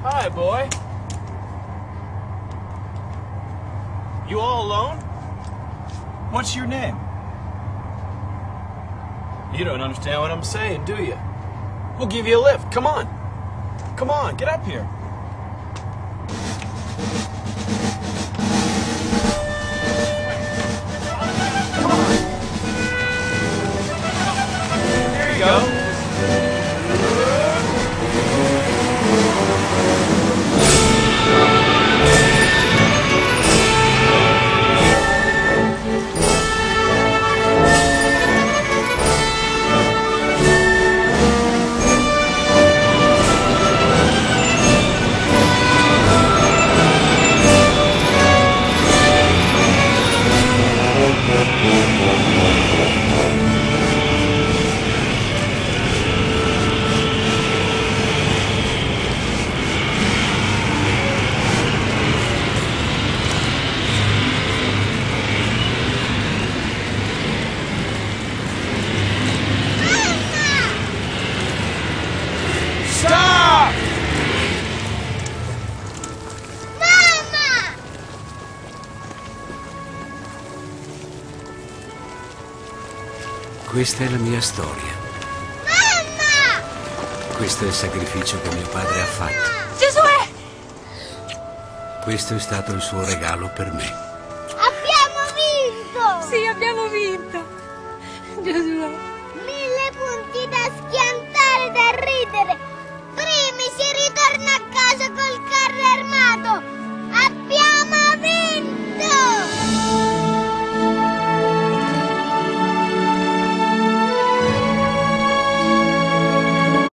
Hi, boy. You all alone? What's your name? You don't understand what I'm saying, do you? We'll give you a lift. Come on. Come on, get up here. Come on. There you go. Questa è la mia storia. Mamma! Questo è il sacrificio che mio padre ha fatto. Giosuè! Questo è stato il suo regalo per me. Abbiamo vinto! Sì, abbiamo vinto! Giosuè!